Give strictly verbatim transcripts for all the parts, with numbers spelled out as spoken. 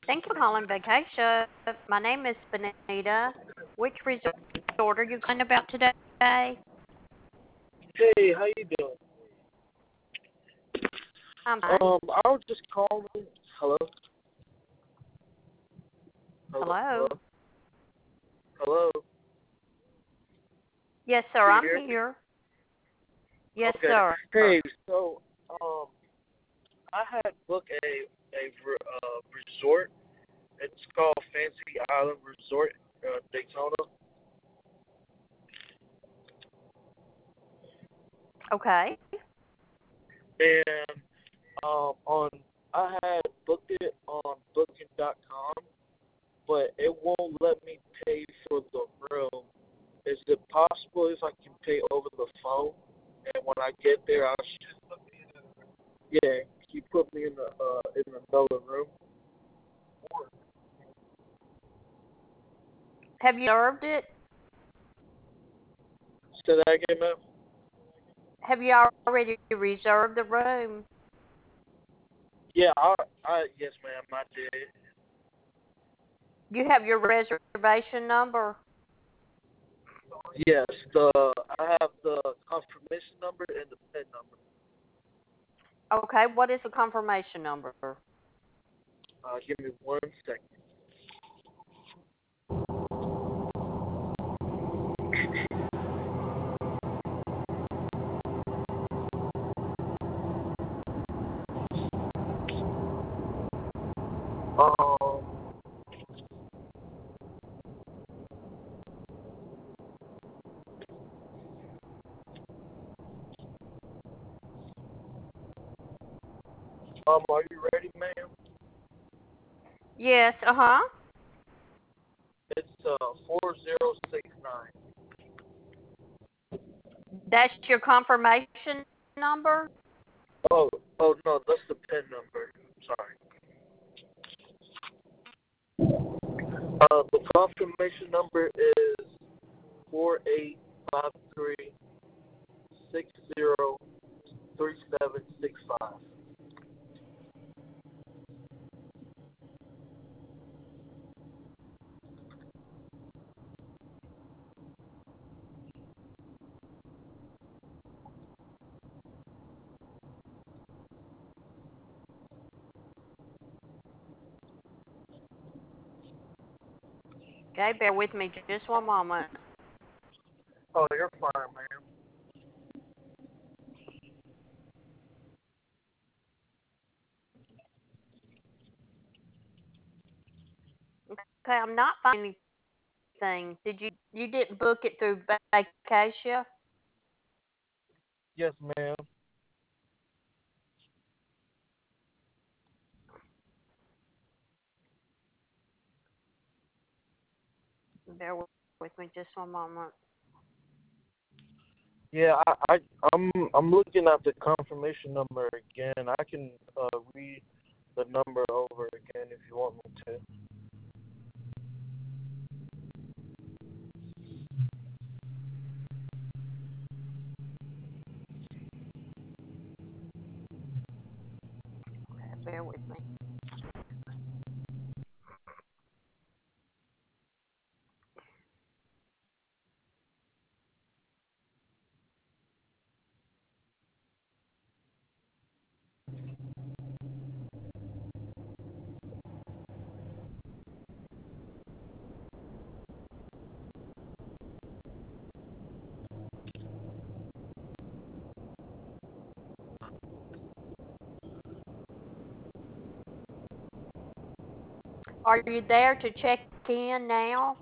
Thank you for calling Vacation. My name is Benita. Which resort are you calling about today? Hey, how you doing? I'm fine. Um, I was just calling. Hello, hello, hello, Hello. hello. Yes, sir. Do you I'm hear me? here. Yes, Okay. sir. Hey, so um, I had booked a a re- uh, resort. It's called Fancy Island Resort, uh, Daytona, Okay. and um, on I had booked it on Booking dot com, but it won't let me pay for the room. Is it possible if I can pay over the phone? And when I get there, I'll sh- yeah, he put me in the uh in another room. Have you reserved it? Say that again, ma'am. Have you already reserved the room? Yeah, I, I yes, ma'am, I did. You have your reservation number? Yes, the I have the confirmation number and the PIN number. Okay. What is the confirmation number? Uh, give me one second. Um, um, are you ready, ma'am? Yes. Uh huh. It's uh four zero six nine. That's your confirmation number? Oh, oh no, that's the PIN number. Sorry. Uh, the confirmation number is four eight five three six zero three seven six five. Okay. Bear with me just one moment. Oh, you're fine, ma'am. Okay. I'm not finding anything. Did you you didn't book it through Vacation? Yes, ma'am. Bear with with me just one moment. Yeah, I, I, I'm, I'm looking at the confirmation number again. I can uh, read the number over again if you want me to. Okay, bear with me. Are you there to check in now?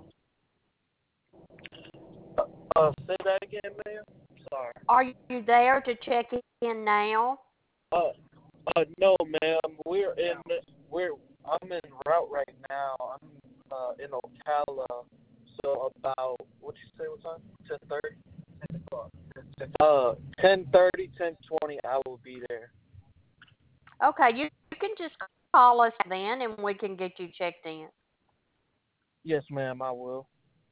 Uh, uh, say that again, ma'am. Sorry. Are you there to check in now? Uh, uh, no, ma'am. We're in, we're, I'm en route right now. I'm uh in Ocala. So about what you say? What time? Ten thirty. Uh, ten thirty, ten twenty. I will be there. Okay, you, you can just call us then and we can get you checked in. Yes, ma'am. I will.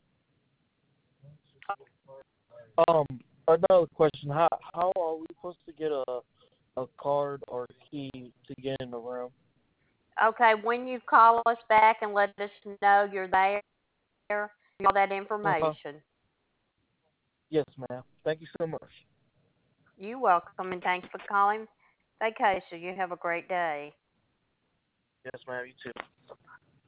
Um, another question: How how are we supposed to get a a card or key to get in the room? Okay, when you call us back and let us know you're there, all that Uh huh. information. Yes, ma'am. Thank you so much. You're welcome, and thanks for calling Vacation. You have a great day. Yes, ma'am. You too.